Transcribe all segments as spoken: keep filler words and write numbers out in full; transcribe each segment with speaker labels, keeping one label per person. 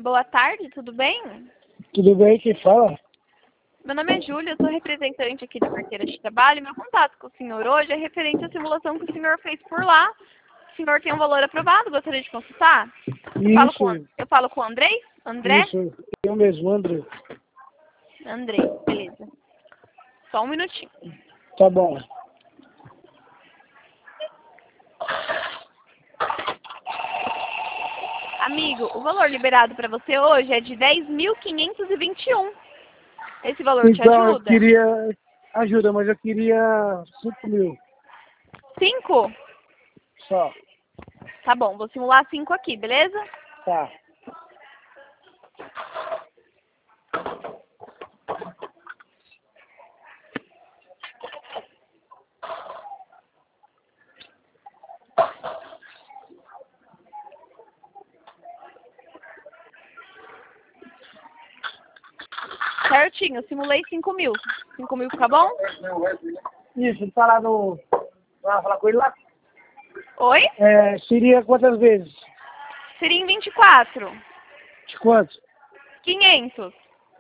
Speaker 1: boa tarde, tudo bem?
Speaker 2: Tudo bem, quem fala?
Speaker 1: Meu nome é Júlia, eu sou representante aqui da carteira de trabalho. Meu contato com o senhor hoje é referente à simulação que o senhor fez por lá. O senhor tem um valor aprovado, gostaria de consultar? Eu falo com,
Speaker 2: Isso,
Speaker 1: eu falo com o Andrei? André?
Speaker 2: isso, eu mesmo, André.
Speaker 1: Andrei, beleza. Só um minutinho.
Speaker 2: Tá bom.
Speaker 1: Amigo, o valor liberado para você hoje é de dez mil quinhentos e vinte e um. Esse valor te
Speaker 2: Então, eu
Speaker 1: ajuda?
Speaker 2: queria ajuda, mas eu queria cinco mil
Speaker 1: Cinco?
Speaker 2: só.
Speaker 1: Tá bom, vou simular cinco aqui, beleza?
Speaker 2: Tá.
Speaker 1: Certinho, simulei cinco mil. Cinco mil fica bom?
Speaker 2: Isso, tá lá no... Vai falar com ele lá?
Speaker 1: Oi?
Speaker 2: É, seria quantas vezes?
Speaker 1: Seria em vinte e quatro.
Speaker 2: De quanto?
Speaker 1: quinhentos.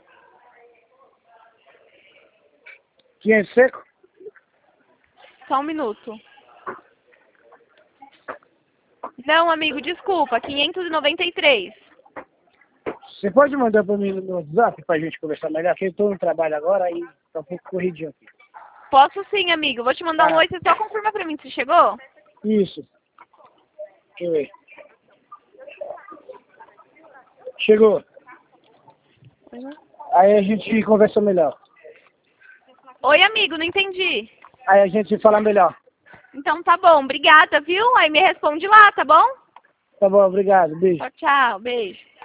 Speaker 2: quinhentos seco?
Speaker 1: Só um minuto. Não, amigo, desculpa. quinhentos e noventa e três.
Speaker 2: Você pode mandar pra mim no WhatsApp pra gente conversar melhor? Porque eu tô no trabalho agora e tá um pouco corridinho aqui.
Speaker 1: Posso sim, amigo. Vou te mandar um
Speaker 2: Ah.
Speaker 1: oi. Você só confirma pra mim se chegou?
Speaker 2: Isso. Deixa eu ver. Chegou.
Speaker 1: Uhum.
Speaker 2: Aí a gente conversa melhor.
Speaker 1: Oi, amigo, não entendi.
Speaker 2: Aí a gente fala melhor.
Speaker 1: Então tá bom, obrigada, viu? Aí me responde lá, tá bom?
Speaker 2: Tá bom, obrigado. Beijo.
Speaker 1: Tchau, tchau. Beijo.